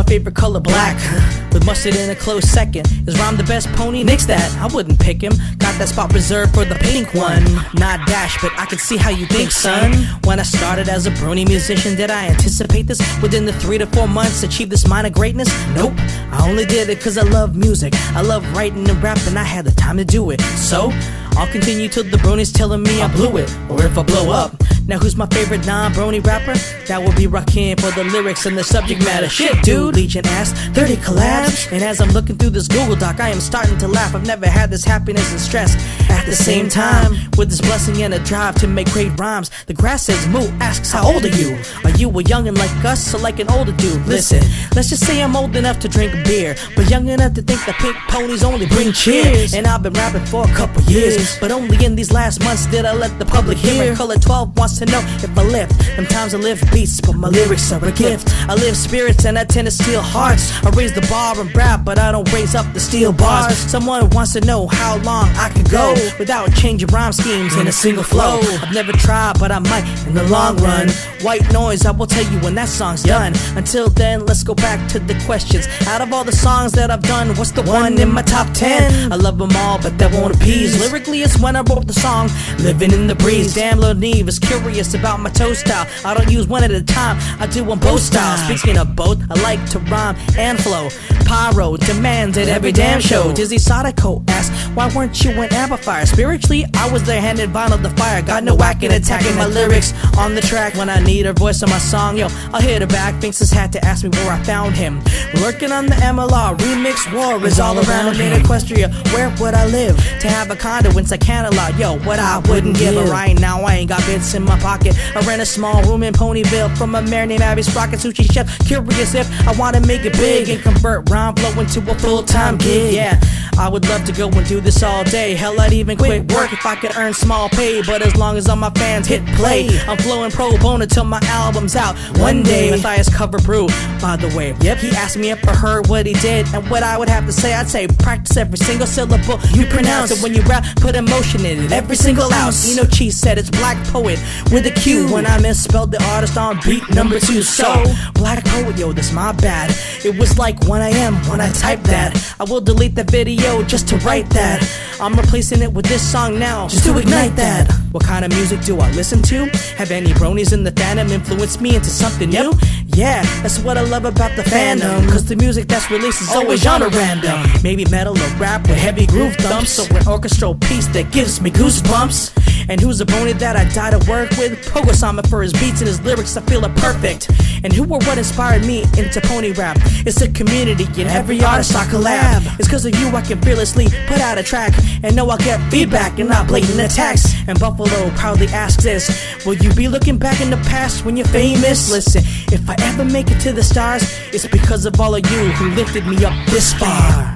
favorite color, black, with mustard in a close second. Is Rhyme the best pony? Nix that, I wouldn't pick him. Got that spot reserved for the pink one. Not Dash, but I can see how you think, son. When I started as a brony musician, did I anticipate this? Within the 3 to 4 months, achieve this minor greatness? Nope, I only did it cause I love music. I love writing and rapping, I had the time to do it. So, I'll continue till the bronies telling me I blew it, or if I blow up. Now who's my favorite non-brony rapper? That would be Rakim for the lyrics and the subject matter. Shit, dude, Legion asked 30 collabs. And as I'm looking through this Google Doc, I am starting to laugh. I've never had this happiness and stress at the same time. With this blessing and a drive to make great rhymes. The grass says moo, asks how old are you? Are you a youngin' like us or like an older dude? Listen, let's just say I'm old enough to drink beer, but young enough to think the pink ponies only bring cheers. And I've been rapping for a couple years, but only in these last months did I let the public hear. And Color 12 wants to know if I lift. Sometimes I live beats, but my lyrics are a gift. I live spirits and I tend to steal hearts. I raise the bar and rap, but I don't raise up the steel bars. Someone wants to know how long I could go without changing rhyme schemes in a single flow. I've never tried, but I might in the long run. White Noise, I will tell you when that song's done. Until then, let's go back to the questions. Out of all the songs that I've done, what's the one in my top 10? I love them all, but that won't appease. Lyrically, it's when I wrote the song Living in the Breeze. Damn, Lil Neve is curious about my toe style. I don't use one at a time, I do on both styles. Speaking of both, I like to rhyme and flow. Pyro demands at every damn show. Dizzy Sadako asks, why weren't you an amplifier? Spiritually, I was there handing vinyl the fire. Got no whacking, attacking my lyrics on the track. When I need a voice on my song, yo, I'll hit her back. Finks had to ask me where I found him. Working on the MLR, remix war is all around me in Equestria. Where would I live? To have a condo inside Canada, yo, what I wouldn't give. But right now I ain't got bits in my pocket. I rent a small room in Ponyville from a mayor named Abby Sprocket, sushi chef. Curious if I wanna make it big and convert rhyme flow into a full-time gig. Yeah, I would love to go and do this all day. Hell, I'd even quit work if I could earn small pay. But as long as all my fans hit play, I'm flowing pro bono till my album's out one day. Matthias Cover Brew, by the way. Yep, he asked me if I heard what he did and what I would have to say. I'd say practice every single syllable you pronounce, and when you rap, put emotion in it every single ounce. You know, Cheese said it's Black Poet with a Q when I misspelled the artist on beat number 2. So, Black Poet, yo, that's my bad. It was like 1 AM when I typed that. I will delete the video just to write that. I'm replacing it with this song now, just to ignite that. What kind of music do I listen to? Have any bronies in the fandom influenced me into something new? Yeah, that's what I love about the fandom, cause the music that's released is always genre random. Maybe metal or rap with heavy groove thumps, or an orchestral piece that gives me goosebumps. And who's a brony that I die to work with? Pogo Sama for his beats and his lyrics, I feel are perfect. And who or what inspired me into pony rap? It's a community and every artist I collab. It's cause of you I can fearlessly put out a track and know I'll get feedback and not blatant attacks. And Buffalo proudly asks this, will you be looking back in the past when you're famous? Listen, if I ever make it to the stars, it's because of all of you who lifted me up this far.